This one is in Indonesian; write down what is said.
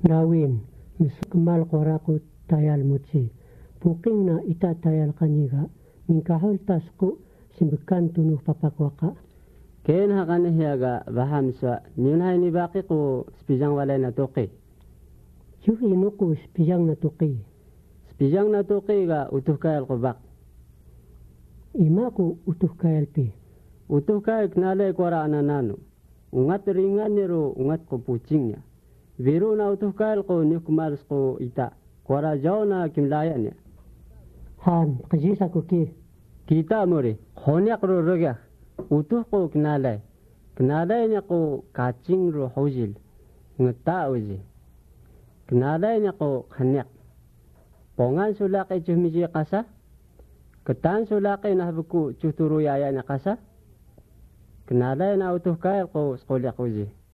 Nawin, miskemal koraku tayal mutsi. Puking na ita tayal kanyiga, minkahol tasku simbekan tunuh papakwaka. Ken hakan hiaga bahamswa, nyunhay ni baki ko spijang walay na toki. Yuhi nuku spijang na tuki. Spijang na toki ga utuh kayal ko bak. Imaku utuh kayal pi. Utuh kayal knalay kora ananano. Ungat ringan niro ungat ko pucingnya. Biru na utuh kayal ko nyukmalas ko ita. Kora jauh na kimlayan ya. Han, kajisa ko ki. Kita muri, khonyak ro rogyak. Utuh ko knalay. Knalay niya ko kacing ro hojil. Ngata uji. Knalay niya ko kanyak. Pongan sulaki chumiji kasa. Ketan sulaki na habuku chuturu yaya niya kasa. Knalay na utuh kayal ko skolyak uji.